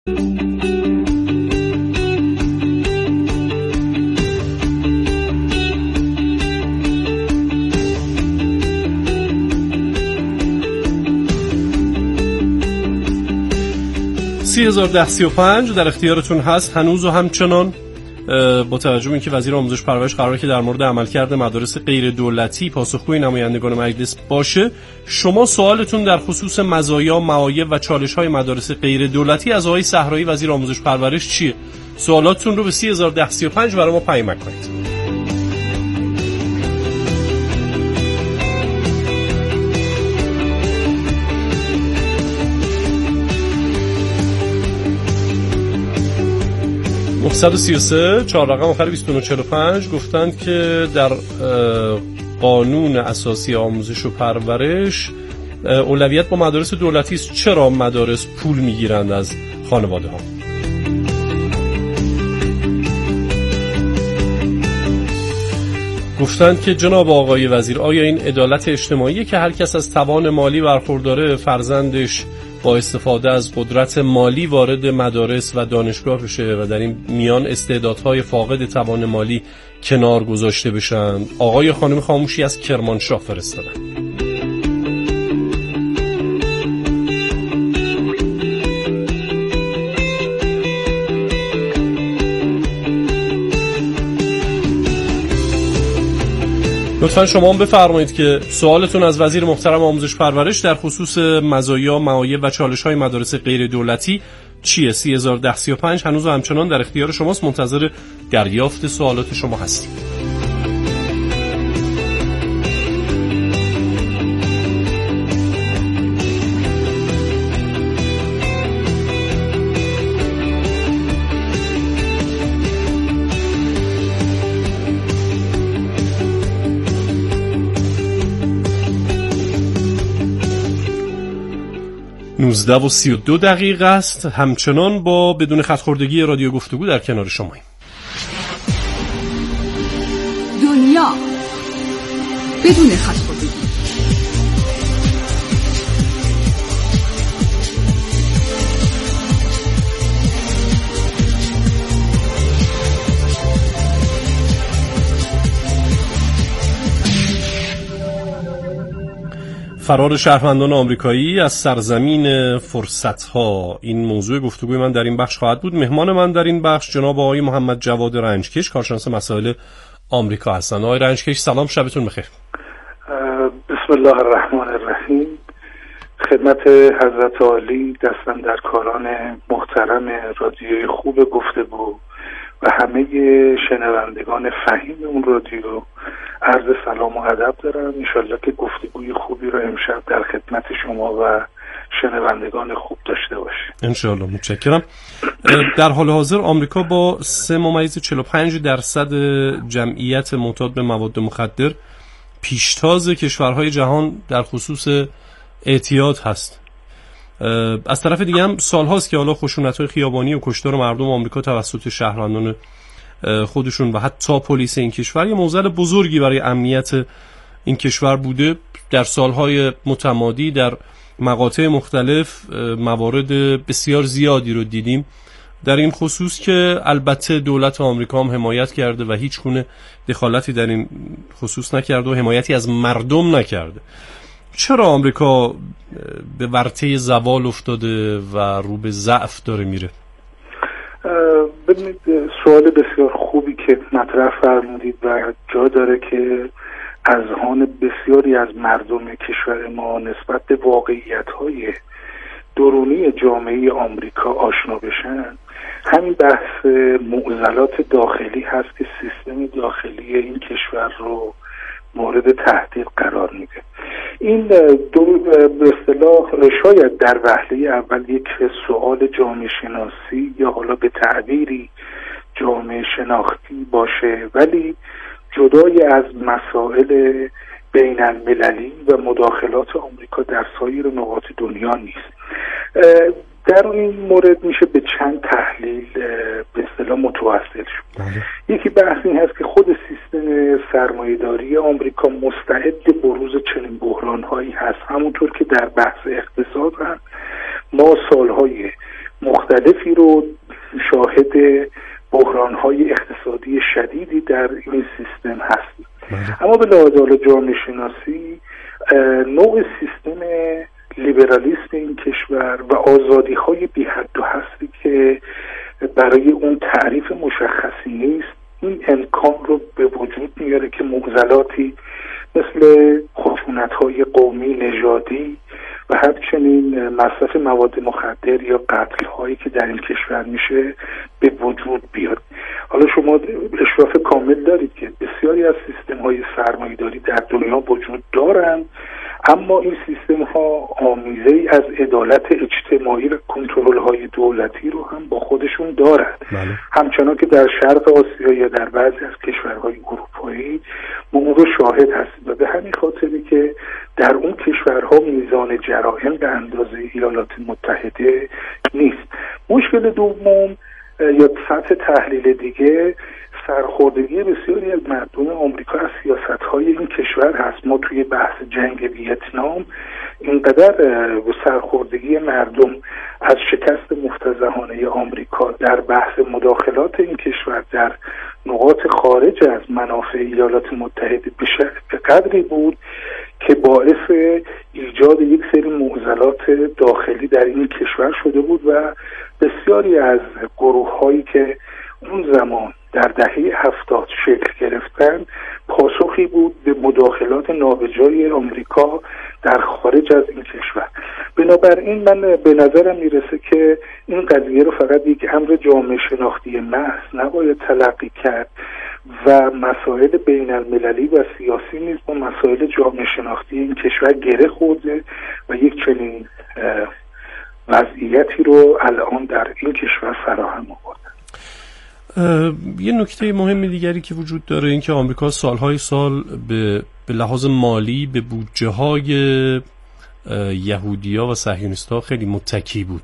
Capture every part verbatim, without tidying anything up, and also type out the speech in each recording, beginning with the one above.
سی هزار ده سی و پنج در اختیارتون هست هنوز و همچنان. با توجه به اینکه وزیر آموزش پرورش قراره که در مورد عملکرد مدارس غیر دولتی پاسخگوی نمایندگان مجلس باشه، شما سوالتون در خصوص مزایا، معایب و چالش‌های مدارس غیر دولتی از آقای صحرایی وزیر آموزش پرورش چیه؟ سوالاتتون رو به سی هزار ده سی و پنج برای ما پیام کنید. صد و سی و سه چهار رقم آخر بیست و نه چهل و پنج گفتند که در قانون اساسی آموزش و پرورش اولویت با مدارس دولتی است. چرا مدارس پول میگیرند از خانواده ها؟ گفتند که جناب آقای وزیر، آیا این عدالت اجتماعیه که هر کس از توان مالی برخورداره فرزندش با استفاده از قدرت مالی وارد مدارس و دانشگاه بشه و در این میان استعدادهای فاقد توان مالی کنار گذاشته بشن؟ آقای خانم خاموشی از کرمانشاه فرستادن. لطفاً شما هم بفرمایید که سوالتون از وزیر محترم آموزش پرورش در خصوص مزایا، معایب و چالش‌های مدارس غیر دولتی چیه؟ سی هزار ده سی و پنج هنوز و همچنان در اختیار شماست. منتظر دریافت سوالات شما هستیم. نوزده و سی و دو دقیقه است. همچنان با بدون خط‌خوردگی رادیو گفتگو در کنار شماییم. دنیا بدون خط‌خوردگی. فرار شهروندان آمریکایی از سرزمین فرصت‌ها، این موضوع گفتگوی من در این بخش خواهد بود. مهمان من در این بخش جناب آقای محمد جواد رنجکش، کارشناس مسائل آمریکا هستند. آقای رنجکش سلام، شبتون بخیر. بسم الله الرحمن الرحیم. خدمت حضرت عالی، دستن در کاران محترم رادیوی خوب گفتگو و همه شنوندگان فهیم اون رادیو عرض سلام و ادب دارم. انشالله که گفتگوی خوبی رو امشب در خدمت شما و شنوندگان خوب داشته باشیم. انشالله. متشکرم. در حال حاضر آمریکا با سه ممیز چهل و پنج درصد جمعیت معتاد به مواد مخدر پیشتاز کشورهای جهان در خصوص اعتیاد هست. از طرف دیگه هم سالهاست که حالا خشونت‌های خیابانی و کشتار مردم آمریکا توسط شهروندان خودشون و حتی پلیس این کشور یه معضل بزرگی برای امنیت این کشور بوده. در سالهای متمادی در مقاطع مختلف موارد بسیار زیادی رو دیدیم در این خصوص که البته دولت آمریکا هم حمایت کرده و هیچ گونه دخالتی در این خصوص نکرده و حمایتی از مردم نکرده. چرا آمریکا به ورطه زوال افتاده و رو به ضعف داره میره؟ ببینید، سوال بسیار خوبی که مطرح فرمودید و جا داره که اذهان بسیاری از مردم کشور ما نسبت به واقعیت‌های درونی جامعه آمریکا آشنا بشن. همین بحث معضلات داخلی هست که سیستم داخلی این کشور رو مورد تهدید قرار میده. این دو به اصطلاح شاید در وهله اول یک سوال جامعه شناسی یا حالا به تعبیری جامعه شناختی باشه، ولی جدای از مسائل بین المللی و مداخلات آمریکا در سایر نقاط دنیا نیست. در این مورد میشه به چند تحلیل به اصطلاح متوسل شد. یکی بحث این هست که خود سیستم سرمایه‌داری آمریکا مستعد بروز چنین بحران‌هایی هست. همونطور که در بحث اقتصاد هم ما سالهای مختلفی رو شاهد بحران‌های اقتصادی شدیدی در این سیستم هستیم. اما به لحاظ جامعه شناسی نوع سیستم لیبرالیسم این کشور و آزادی‌های بی حد و حصری که برای اون تعریف مشخصی نیست، این امکان رو به وجود میاره که معضلاتی مثل خشونت‌های قومی نژادی و همچنین مصرف مواد مخدر یا قتل‌هایی که در این کشور میشه به وجود بیاد. حالا شما اشراف کامل دارید که بسیاری از سیستم‌های سرمایه‌داری در دنیا وجود دارند، اما این سیستم‌ها آمیزه‌ای از عدالت اجتماعی و کنترل‌های دولتی رو هم با خودشون دارند. بله. همچنان که در شرق آسیا یا در بعضی از کشورهای اروپایی ما اون رو شاهد هستیم و به همین خاطری که در اون کشورها میزان جرائم به اندازه ایالات متحده نیست. مشکل دوم یا سطح تحلیل دیگه سرخوردگی بسیاری از مردم آمریکا از سیاست‌های این کشور هست. ما توی بحث جنگ ویتنام اینقدر سرخوردگی مردم از شکست مفتضحانه آمریکا در بحث مداخلات این کشور در نقاط خارج از منافع ایالات متحده به قدری بود که باعث ایجاد یک سری معضلات داخلی در این کشور شده بود و بسیاری از گروه‌هایی که اون زمان در دهه هفتاد شکل گرفتن پاسخی بود به مداخلات نابجای آمریکا در خارج از این کشور. بنابراین من به نظرم میرسه که این قضیه رو فقط یک امر جامعه شناختی محض نباید تلقی کرد و مسائل بین المللی و سیاسی نیز با مسائل جامعه شناختی این کشور گره خورده و یک چنین وضعیتی رو الان در این کشور فراهم آورده. یه نکته مهم دیگری که وجود داره این که آمریکا سالهای سال به به لحاظ مالی به بودجه های یهودیا و صهیونیست‌ها خیلی متکی بود.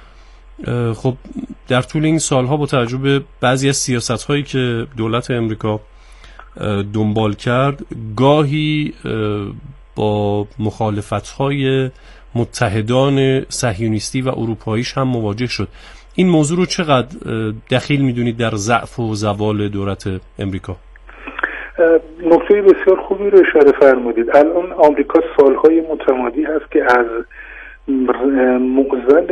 خب در طول این سالها با توجه به بعضی از سیاست‌هایی که دولت امریکا دنبال کرد گاهی با مخالفت‌های متحدان صهیونیستی و اروپاییش هم مواجه شد. این موضوع رو چقدر دخیل میدونید در ضعف و زوال دولت امریکا؟ نکته بسیار خوبی رو اشاره فرمودید. الان آمریکا سالهای متمادی هست که از معضل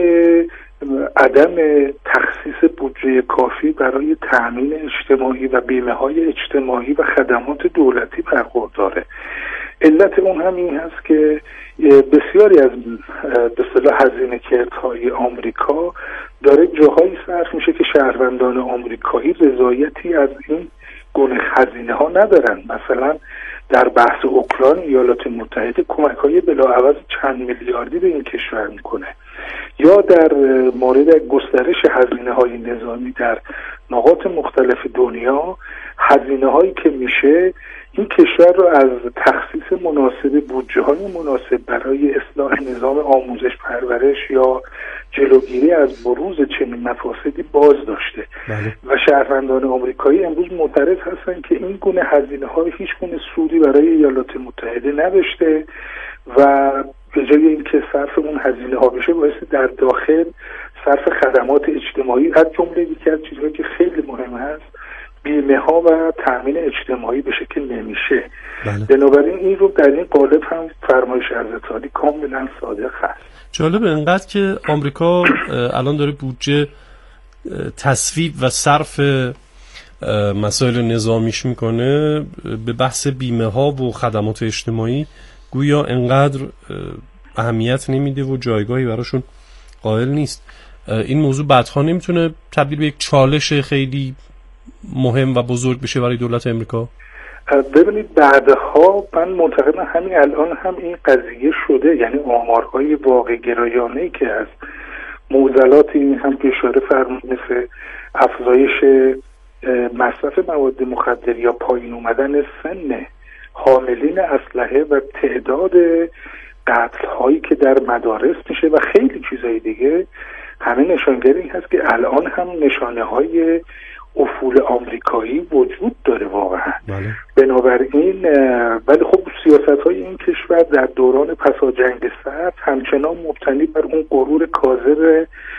عدم تخصیص بودجه کافی برای تأمین اجتماعی و بیمه های اجتماعی و خدمات دولتی برخورداره. علت اون هم این هست که بسیاری از به اصطلاح هزینه‌کردهای آمریکا داره جاهایی صرف میشه که شهروندان آمریکایی رضایتی از این گونه هزینه ها ندارن. مثلا در بحث اوکراین ایالات متحده کمک‌های بلاعوض چند میلیاردی به این کشور میکنه، یا در مورد گسترش هزینه‌های نظامی در نقاط مختلف دنیا هزینه‌هایی که میشه این کشور رو از تخصیص مناسب بودجه‌های مناسب برای اصلاح نظام آموزش پرورش یا جلوگیری از بروز چنین مفاسدی باز داشته. بله. و شهروندان آمریکایی امروز معترض هستن که این گونه هزینه‌ها هیچ گونه سودی برای ایالات متحده نداشته و به جای اینکه صرف اون هزینه‌ها بشه باعث در داخل صرف خدمات اجتماعی از جمله یکی از چیزهایی که خیلی مهم هست بیمه ها و تأمین اجتماعی به شکل نمیشه. بله. بنابراین این رو در این قالب هم فرمایش حضرت عالی کاملا صادق هست. جالب اینقدر که آمریکا الان داره بودجه تصویب و صرف مسائل نظامیش میکنه به بحث بیمه ها و خدمات اجتماعی گویا اینقدر اهمیت نمیده و جایگاهی براشون قائل نیست. این موضوع بعدها نمیتونه تبدیل به یک چالش خیلی مهم و بزرگ بشه برای دولت امریکا؟ ببینید بعدها من معتقدم همین الان هم این قضیه شده، یعنی آمارهای واقع گرایانه‌ای که از معضلات این هم که اشاره فرمودید مثل افزایش مصرف مواد مخدر یا پایین اومدن سن حاملین اسلحه و تعداد قتل هایی که در مدارس میشه و خیلی چیزهای دیگه همه نشانگر این هست که الان هم نشانه های افول آمریکایی وجود داره واقعا. بله. بنابراین ولی خب سیاست های این کشور در دوران پسا جنگ سرد همچنان مبتنی بر اون غرور کاذب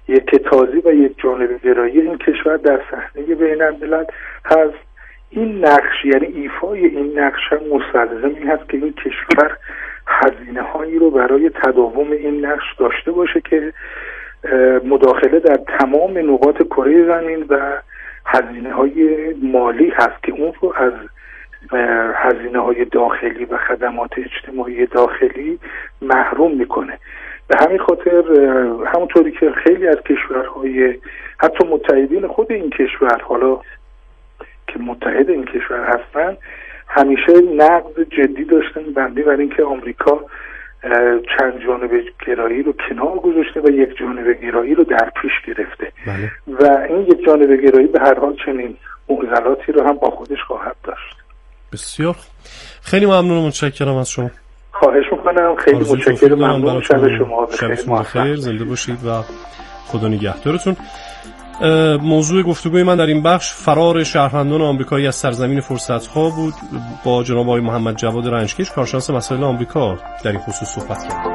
یک تازی و یک جانبه گرایی این کشور در صحنه بین الملل هست. این نقش، یعنی ایفای این نقش هم مستلزم این هست که این کشور هزینه هایی رو برای تداوم این نقش داشته باشه که مداخله در تمام نقاط کره زمین و هزینه های مالی هست که اون رو از هزینه های داخلی و خدمات اجتماعی داخلی محروم میکنه. به همین خاطر همونطوری که خیلی از کشورهای حتی متحدین خود این کشور، حالا که متحد این کشور هستن، همیشه نقد جدی داشتن بنده بر اینکه آمریکا چند جانبه گرایی رو کنار گذاشته و یک جانبه گرایی رو در پیش گرفته. بله. و این یک جانبه گرایی به هر حال چنین معضلاتی رو هم با خودش خواهد داشت. بسیار خیلی ممنون، متشکرم از شما. خواهش میکنم، خیلی متشکرم، ممنون. شب شما بخیر، زنده باشید و خدا نگهدارتون. موضوع گفتگوی من در این بخش فرار شهروندان آمریکایی از سرزمین فرصت‌ها بود. با جناب آقای محمد جواد رنجکش، کارشناس مسائل آمریکا، در این خصوص صحبت کردیم.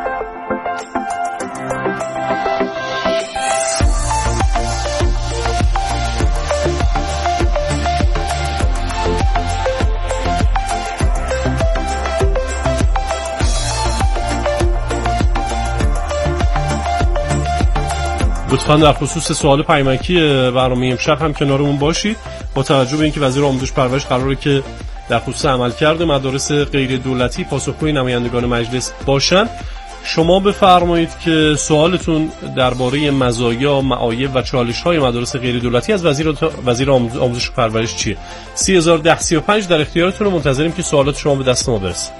لطفاً در خصوص سوال پیامکی برنامه امشب هم کنارمون باشید. با توجه به اینکه وزیر آموزش پرورش قراره که در خصوص عملکرد مدارس غیر دولتی پاسخگوی نمایندگان مجلس باشن، شما بفرمایید که سوالتون درباره مزایا، معایب و چالش‌های مدارس غیر دولتی از وزیر وزیر آموزش پرورش چیه؟ سه هزار و ده سی و پنج در اختیارتون، منتظریم که سوالات شما به دست ما برسه.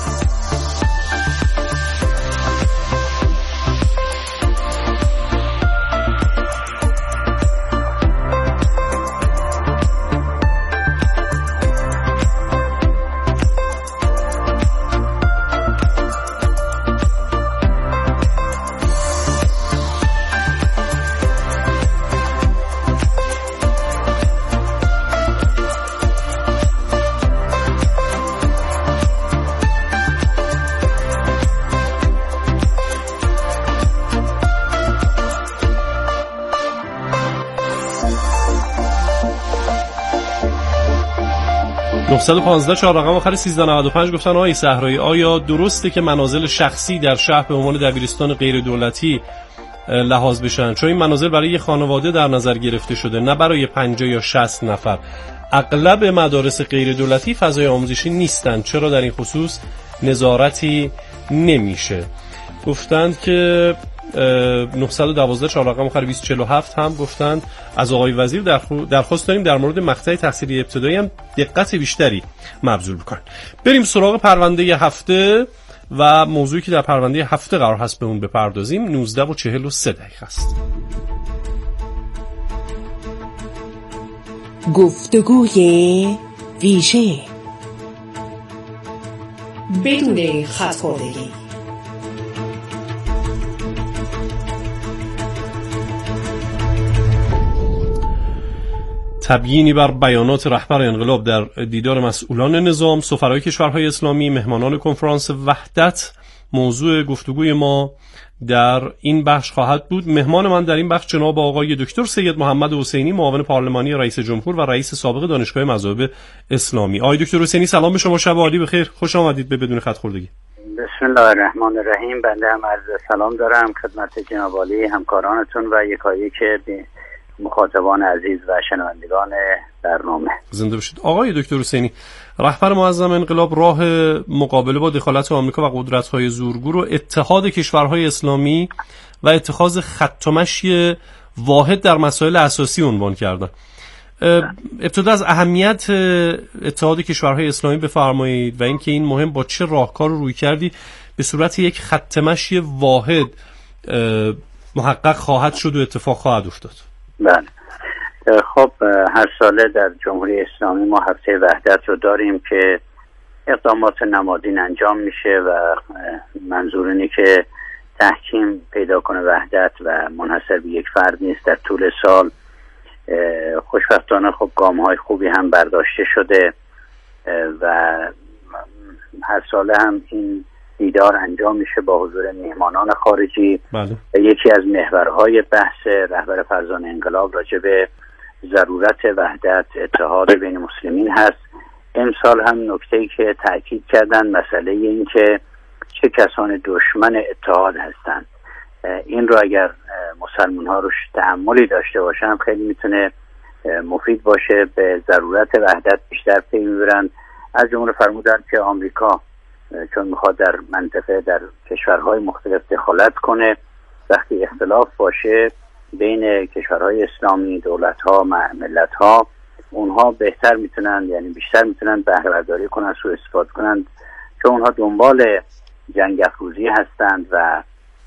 نهصد و پانزده چهار رقم آخر سیزده نود و پنج گفتن آقای صحرایی، آیا درسته که منازل شخصی در شهر به عنوان دبیرستان غیر دولتی لحاظ بشن؟ چون این منازل برای یک خانواده در نظر گرفته شده، نه برای پنجاه یا شصت نفر. اغلب مدارس غیر دولتی فضای آموزشی نیستن، چرا در این خصوص نظارتی نمیشه؟ گفتند که نهصد و دوازده چهار رقم آخر بیست چهل و هفت هم گفتند از آقای وزیر درخواست داریم در مورد مقطع تحصیلی ابتدایی هم دقت بیشتری مبذول بکنن. بریم سراغ پرونده هفته و موضوعی که در پرونده هفته قرار هست به اون بپردازیم. نوزده و چهل و سه دقیقه است. گفتگوی ویژه بدون خط‌خوردگی. تبیینی بر بیانات رهبر انقلاب در دیدار مسئولان نظام، سفرای کشورهای اسلامی، مهمانان کنفرانس وحدت موضوع گفتگوی ما در این بخش خواهد بود. مهمان من در این بخش جناب آقای دکتر سید محمد حسینی، معاون پارلمانی رئیس جمهور و رئیس سابق دانشگاه مذاهب اسلامی. آقای دکتر حسینی سلام به شما، شب عالی بخیر، خوش آمدید به بدون خط‌خوردگی. بسم الله الرحمن الرحیم. بنده هم عرض سلام دارم خدمت جناب عالی همکارانتون و یکایی که مخاطبان عزیز و شنوندگان برنامه. زنده باشید. آقای دکتر حسینی، رهبر معظم انقلاب راه مقابله با دخالت آمریکا و قدرت‌های زورگو رو اتحاد کشورهای اسلامی و اتخاذ خط و مشی واحد در مسائل اساسی عنوان کردن. ابتدا از اهمیت اتحاد کشورهای اسلامی بفرمایید و اینکه این مهم با چه راهکار روی کردی به صورت یک خط مشی واحد محقق خواهد شد و اتفاق خواهد افتاد. بله. خب هر ساله در جمهوری اسلامی ما هفته وحدت رو داریم که اقدامات نمادین انجام میشه و منظور اینه که تحکیم پیدا کنه وحدت و منحصر به یک فرد نیست. در طول سال خوشبختانه خب گام‌های خوبی هم برداشته شده و هر ساله هم این دیدار انجام میشه با حضور میهمانان خارجی. بله. یکی از محورهای بحث رهبر فرزانه انقلاب راجع به ضرورت وحدت اتحاد بین مسلمین هست. امسال هم نکته‌ای که تأکید کردن مسئله این که چه کسان دشمن اتحاد هستند. این رو اگر مسلمان ها روش تأملی داشته باشن خیلی میتونه مفید باشه، به ضرورت وحدت بیشتر پی میبرن. از جمله فرمودن که آمریکا چون میخواد در منطقه در کشورهای مختلف دخالت کنه، وقتی اختلاف باشه بین کشورهای اسلامی، دولت‌ها، ملت‌ها، اونها بهتر میتونن یعنی بیشتر میتونن بهره برداری کنن، سوء استفاده کنن، چون اونها دنبال جنگ افروزی هستند و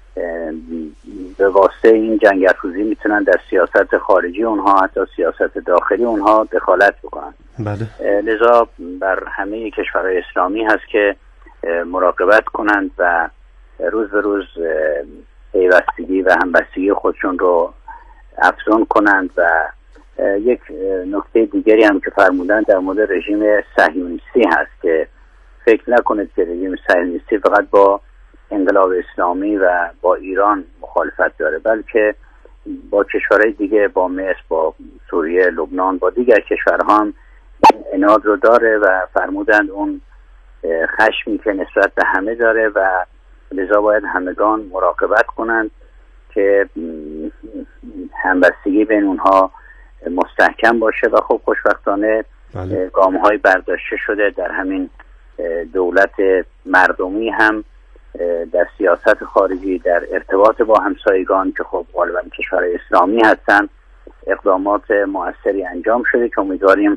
به واسطه این جنگ افروزی میتونن در سیاست خارجی اونها حتی سیاست داخلی اونها دخالت بکنن. بله. لذا بر همه کشورهای اسلامی هست که مراقبت کنند و روز به روز پیوستگی و همبستگی خودشون رو افزون کنند. و یک نکته دیگری هم که فرمودن در مورد رژیم صهیونیستی هست که فکر نکنید که رژیم صهیونیستی فقط با انقلاب اسلامی و با ایران مخالفت داره، بلکه با کشورهای دیگه، با مصر، با سوریه، لبنان، با دیگر کشورها هم عناد رو داره و فرمودند اون خشمی که نسبت به همه داره و لذا باید همگان مراقبت کنند که همبستگی بین اونها مستحکم باشه. و خب خوشبختانه بله. گام‌های برداشته شده در همین دولت مردمی هم در سیاست خارجی، در ارتباط با همسایگان که خب غالبا کشورهای اسلامی هستن، اقدامات مؤثری انجام شده که امیدواریم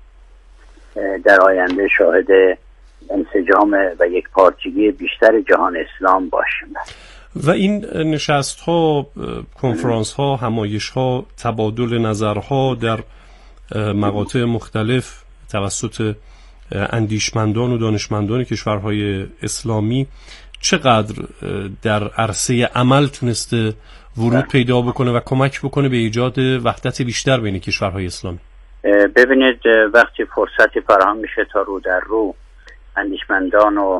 در آینده شاهد انسجام و یک پارچگی بیشتر جهان اسلام باشیم. و این نشست ها، کنفرانس ها، همایش ها، تبادل نظرها در مقاطع مختلف توسط اندیشمندان و دانشمندان کشورهای اسلامی چقدر در عرصه عمل تونسته ورود پیدا بکنه و کمک بکنه به ایجاد وحدت بیشتر بین کشورهای اسلامی؟ ببینید وقتی فرصتی فراهم میشه تا رو در رو اندیشمندان و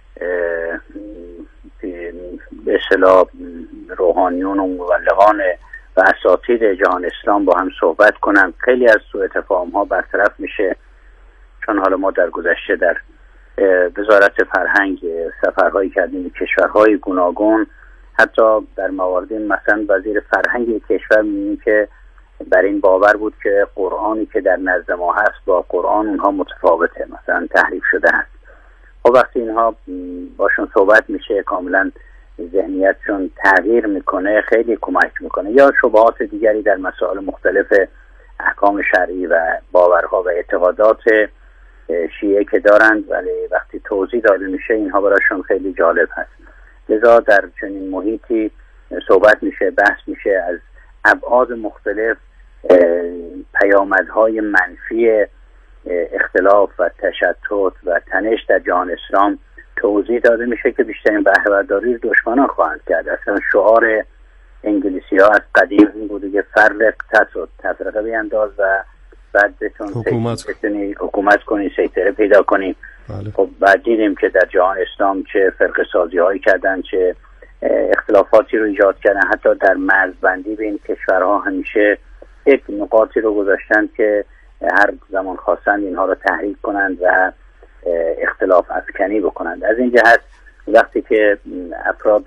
به اصطلاح روحانیون و مبلغان و اساتید جهان اسلام با هم صحبت کنند، خیلی از سوء تفاهم ها برطرف میشه. چون حالا ما در گذشته در وزارت فرهنگ سفرهایی کردیم به کشورهای گوناگون، حتی در مواردی مثلا وزیر فرهنگ کشور می‌بینیم که بر این باور بود که قرآنی که در نزد ما هست با قرآن اونها متفاوته، مثلا تحریف شده هست. خب وقتی اینها باشون صحبت میشه کاملا ذهنیتشون تغییر میکنه، خیلی کمک میکنه. یا شبهات دیگری در مسائل مختلف احکام شرعی و باورها و اعتقادات شیعه که دارند، ولی وقتی توضیح داده میشه اینها براشون خیلی جالب هست. لذا در چنین محیطی صحبت میشه، بحث میشه، از ابعاد مختلف پیامدهای منفی اختلاف و تشتت و تنش در جهان اسلام توضیح داده میشه که بیشترین بهره برداری دشمنان خواهند کرد. اصلا شعار انگلیسی ها از قدیم این بوده که فرق تسد، تفرقه بینداز و بعد بتون حکومت بتونی حکومت کنی، سیطره پیدا کنی. بله. خب بعد دیدیم که در جهان اسلام چه فرقه سازی هایی کردن، چه اختلافاتی رو ایجاد کردن. حتی در مرزبندی بین کشورها همیشه یک نقاطی رو گذاشتن که هر زمان خواستند اینها رو تحریک کنند و اختلاف افکنی بکنند. از این جهت وقتی که افراد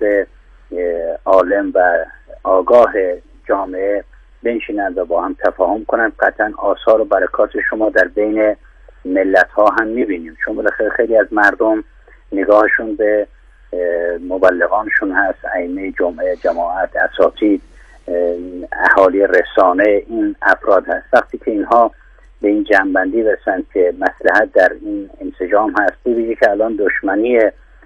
عالم و آگاه جامعه بنشینند و با هم تفاهم کنند، قطعا آثار و برکات شما در بین ملت ها هم میبینیم. چون بالاخره خیلی از مردم نگاهشون به مبلغانشون هست، ائمه جمعه، جماعت، اساتید، اهالی رسانه، این افراد هست. وقتی که اینها به این جنبندی برسند که مصلحت در این انسجام هست، ببینید که الان دشمنی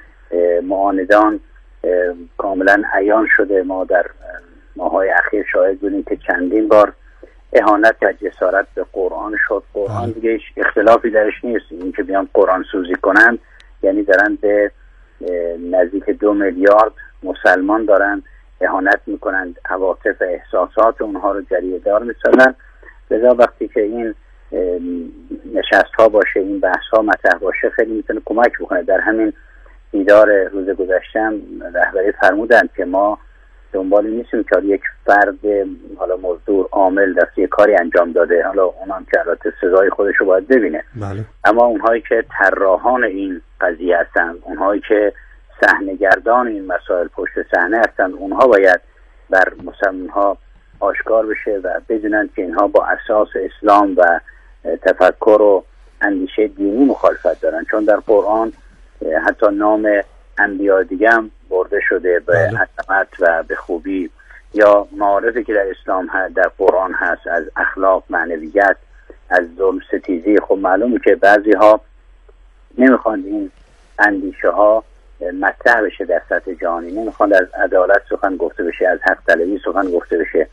معاندان کاملا عیان شده. ما در ماهای اخیر شاهد بودیم که چندین بار اهانت و جسارت به قرآن شد. قرآن دیگه هیچ اختلافی درش نیست. این که بیان قرآن سوزی کنند یعنی دارن به نزدیک دو میلیارد مسلمان دارن اهانت میکنند، عواطف و احساسات اونها رو جریه دار میسازن. لذا وقتی که این نشست ها باشه، این بحث ها مطرح باشه، خیلی میتونه کمک بکنه. در همین دیدار روز گذشتم رهبری فرمودند که ما دنبال نیستیم که یک فرد حالا مزدور عامل دست یک کاری انجام داده، حالا اونم که البته سزای خودش رو باید ببینه، بله. اما اونهایی که طراحان این قضیه هستن، اونهایی که صحنه‌گردان این مسائل پشت صحنه هستن، اونها باید بر مسلمان‌ها آشکار بشه و بدونن که اینها با اساس اسلام و تفکر و اندیشه دینی مخالفت دارن، چون در قرآن حتی نام انبیا دیگه هم برده شده به عظمت و به خوبی، یا معارفی که در اسلام هست، در قرآن هست، از اخلاق، معنویت، از ظلم ستیزی. خب معلومه که بعضی ها نمیخوان این اندیشه ها مطرح بشه در سطح جهانی، نمیخوان از عدالت سخن گفته بشه، از حق طلبی سخن گفته بشه.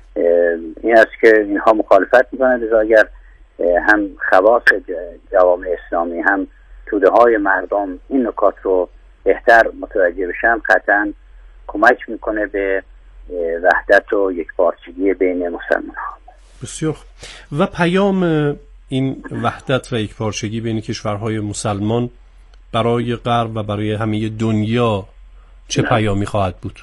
این است که اینها مخالفت میکنند. لذا اگر هم خواص جوامع اسلامی هم توده های مردم این نکات رو بهتر متوجه بشن، قطعا کمک میکنه به وحدت و یکپارچگی بین مسلمان ها. بسیار. و پیام این وحدت و یکپارچگی بین کشورهای مسلمان برای غرب و برای همه دنیا چه پیامی خواهد بود؟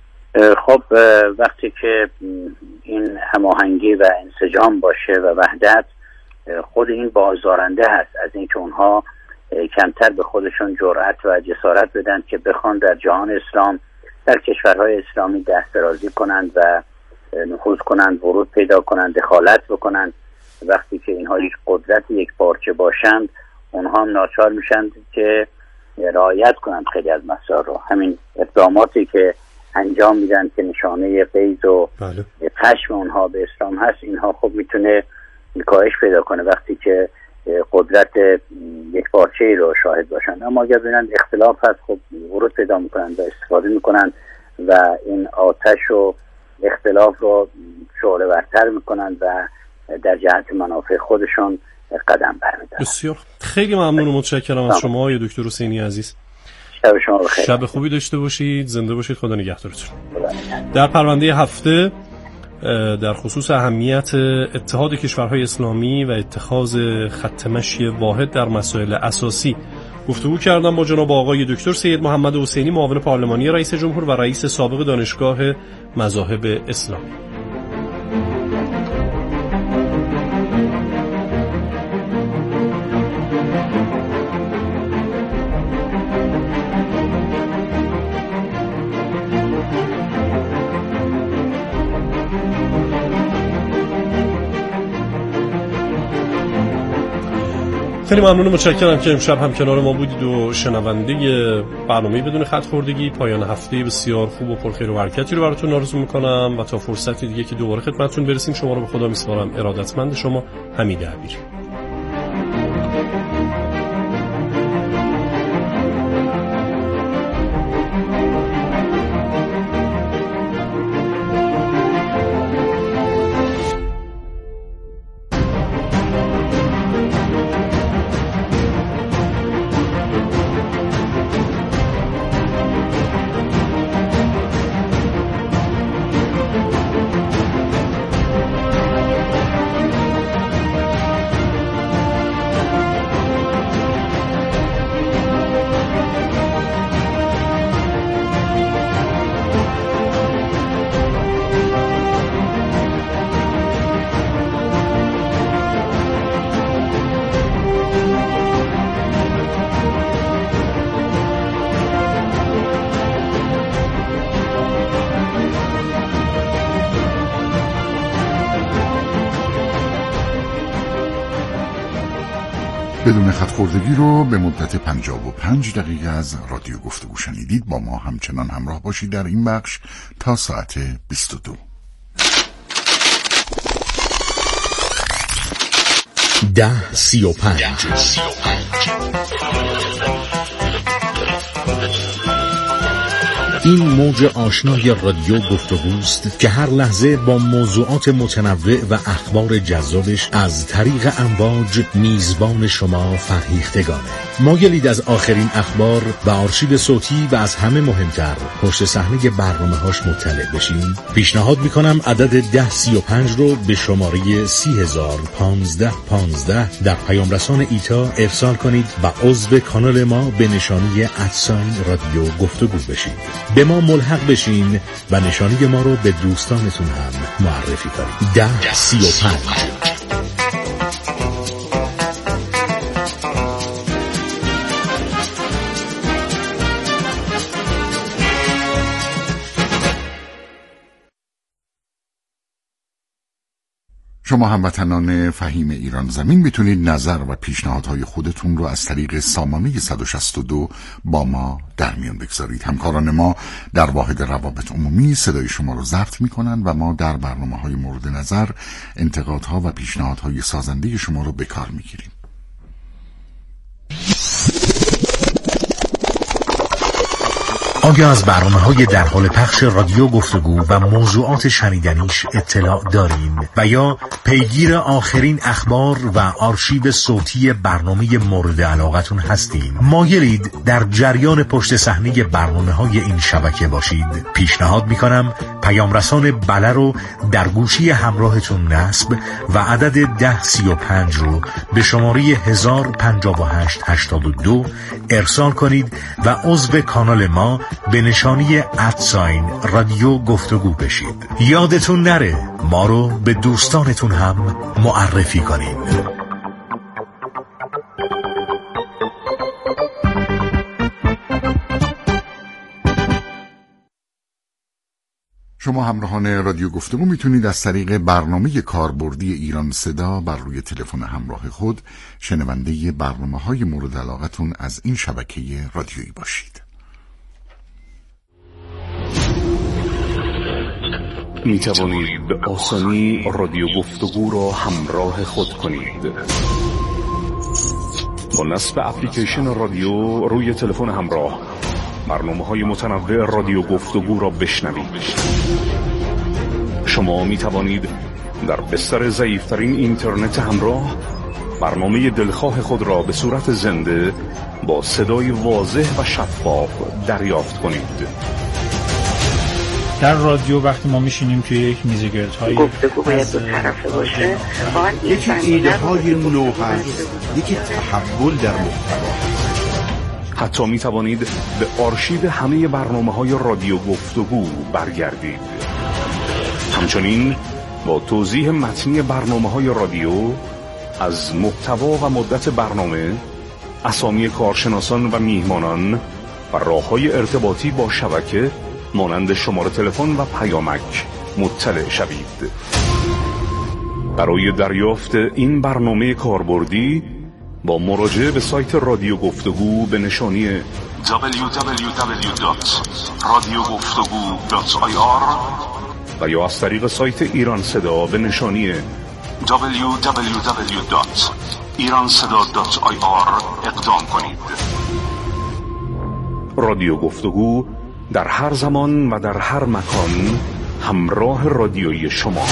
خب وقتی که این هماهنگی و انسجام باشه و وحدت، خود این بازدارنده هست از اینکه اونها کمتر به خودشون جرأت و جسارت بدن که بخوان در جهان اسلام، در کشورهای اسلامی دست درازی کنند و نفوذ کنند، ورود پیدا کنند، دخالت بکنند. وقتی که اینها یک قدرت یک پارچه باشند، اونها هم ناچار میشند که رعایت کنند خیلی از مسائل رو. همین اقداماتی که انجام میدن که نشانه غیظ و خشم اونها به اسلام هست، اینها خب میتونه کاهش پیدا کنه وقتی که قدرت یک پارچه‌ای رو شاهد باشند. اما اگر ببینند اختلاف هست، خب ورود پیدا میکنند و استفاده میکنند و این آتش و اختلاف رو شعله ورتر میکنند و در جهت منافع خودشون قدم برمی‌دارند. بسیار خیلی ممنون و متشکرم از شما آقای دکتر حسینی عزیز. شب شما بخیر. شب خوبی داشته باشید. زنده باشید. خدا نگهدارتون. در پرونده هفته در خصوص اهمیت اتحاد کشورهای اسلامی و اتخاذ خط مشی واحد در مسائل اساسی گفتگو کردم با جناب آقای دکتر سید محمد حسینی، معاون پارلمانی رئیس جمهور و رئیس سابق دانشگاه مذاهب اسلامی. خیلی ممنون و متشکرم که امشب هم کنار ما بودید و شنونده برنامه بدون خط خوردگی پایان هفته بسیار خوب و پرخیر و برکتی رو براتون آرزو میکنم و تا فرصتی دیگه که دوباره خدمتتون برسیم شما رو به خدا میسپارم. ارادتمند شما، حمید عبیری. بدون خط خوردگی رو به مدت پنجاه و پنج دقیقه از رادیو گفتگو شنیدید. با ما همچنان همراه باشید در این بخش تا ساعت بیست و دو. ده سی و پنج این موج آشنای رادیو گفتگوست که هر لحظه با موضوعات متنوع و اخبار جذابش از طریق امواج میزبان شما فرهیختگانه. مایلید از آخرین اخبار و آرشیو صوتی و از همه مهمتر پشت صحنه برنامه‌هاش مطلع بشین؟ پیشنهاد میکنم عدد ده سی و پنج رو به شماره سی هزار پانزده پانزده در پیام رسان ایتا ارسال کنید و عضو کانال ما به نشانی ادساین رادیو گفتگو بشید. به ما ملحق بشین و نشانی ما رو به دوستانتون هم معرفی کنید. ده سی و پنج. شما هموطنان فهیم ایران زمین میتونید نظر و پیشنهادهای خودتون رو از طریق سامانه صد و شصت و دو با ما در میان بگذارید. همکاران ما در واحد روابط عمومی صدای شما رو ضبط میکنن و ما در برنامه‌های مورد نظر انتقادها و پیشنهادهای سازنده شما رو به کار میگیریم. آیا از برنامه‌های در حال پخش رادیو گفتگو و موضوعات شنیدنیش اطلاع دارین و یا پیگیر آخرین اخبار و آرشیو صوتی برنامه مورد علاقتون هستین؟ مایلید در جریان پشت صحنه برنامه‌های این شبکه باشید؟ پیشنهاد میکنم پیام رسان بله رو در گوشی همراهتون نصب و عدد ده سی و پنج رو به شماره هزار پنجاه و هشت هشتاد و دو ارسال کنید و عضو کانال ما به نشانی ادساین رادیو گفتگو بشید. یادتون نره ما رو به دوستانتون هم معرفی کنید. شما همراهان رادیو گفتگو میتونید از طریق برنامه کاربردی ایران صدا بر روی تلفن همراه خود شنونده برنامه‌های مورد علاقتون از این شبکه رادیویی باشید. می توانید به آسانی رادیو گفتگو را همراه خود کنید. با نصب اپلیکیشن رادیو روی تلفن همراه برنامه‌های متنوع رادیو گفتگو را بشنوید. شما می توانید در بستر ضعیف‌ترین اینترنت همراه برنامه دلخواه خود را به صورت زنده با صدای واضح و شفاف دریافت کنید. در رادیو وقتی ما میشینیم توی یک میز گردهای گفتگو باید دو طرفه باشه، یکی ایده های نو هست، یکی تحول در محتوا. حتی می توانید به آرشیو همه برنامه‌های رادیو گفتگو برگردید. همچنین با توضیح متنی برنامه‌های رادیو از محتوا و مدت برنامه، اسامی کارشناسان و میهمانان و راه‌های ارتباطی با شبکه مانند شماره تلفن و پیامک مطلع شوید. برای دریافت این برنامه کاربردی با مراجعه به سایت رادیو گفتگو به نشانی دبلیو دبلیو دبلیو دات رادیو گفتگو دات آی آر و یا از طریق سایت ایران صدا به نشانی دبلیو دبلیو دبلیو دات ایران صدا دات آی آر اقدام کنید. رادیو گفتگو در هر زمان و در هر مکان همراه رادیویی شما.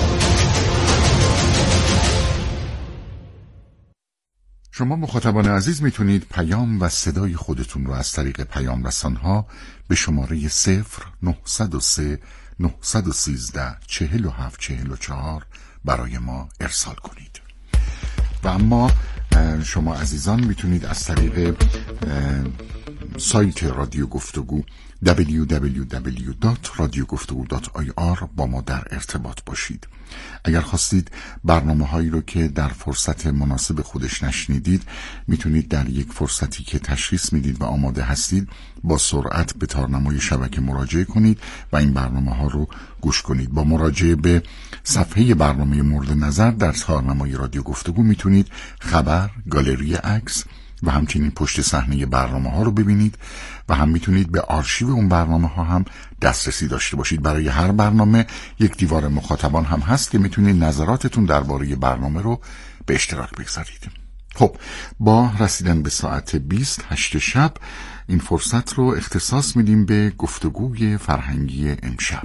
شما مخاطبان عزیز میتونید پیام و صدای خودتون رو از طریق پیام رسان‌ها به شماره صفر نهصد و سه نهصد و سیزده چهل و هفت چهل و چهار برای ما ارسال کنید. و اما شما عزیزان میتونید از طریق سایت رادیو گفتگو دبلیو دبلیو دبلیو دات رادیو گفتگو دات آی آر با ما در ارتباط باشید. اگر خواستید برنامه هایی رو که در فرصت مناسب خودش نشنیدید میتونید در یک فرصتی که تشخیص میدید و آماده هستید با سرعت به تارنمای شبکه مراجعه کنید و این برنامه ها رو گوش کنید. با مراجعه به صفحه برنامه مورد نظر در تارنمای رادیو گفتگو میتونید خبر، گالری عکس و همچنین پشت صحنه برنامه ها رو ببینید و هم میتونید به آرشیو اون برنامه ها هم دسترسی داشته باشید. برای هر برنامه یک دیوار مخاطبان هم هست که میتونید نظراتتون درباره برنامه رو به اشتراک بگذارید. خب با رسیدن به ساعت بیست هشت شب این فرصت رو اختصاص میدیم به گفتگوی فرهنگی امشب.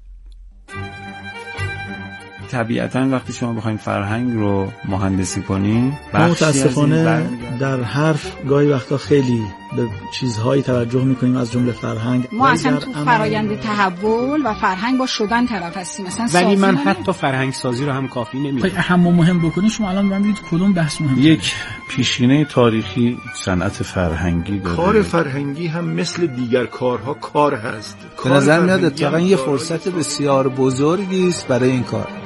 طبیعتاً وقتی شما بخواید فرهنگ رو مهندسی کنین، متاسفانه در حرف گاهی وقتا خیلی به چیزهایی توجه میکنیم از جمله فرهنگ. ما اصلا تو فرایند تحول و فرهنگ با شدن طرف هستیم، مثلا ولی من حتی فرهنگ سازی رو هم کافی نمیدونم. اهم و مهم بکنید شما الان من ببینید کدوم بحث مهمه. یک پیشینه تاریخی صنعت فرهنگی داره. کار فرهنگی هم مثل دیگر کارها کار هست. به نظر میاد اتفاقا یه فرصت بسیار بزرگی است برای این کار.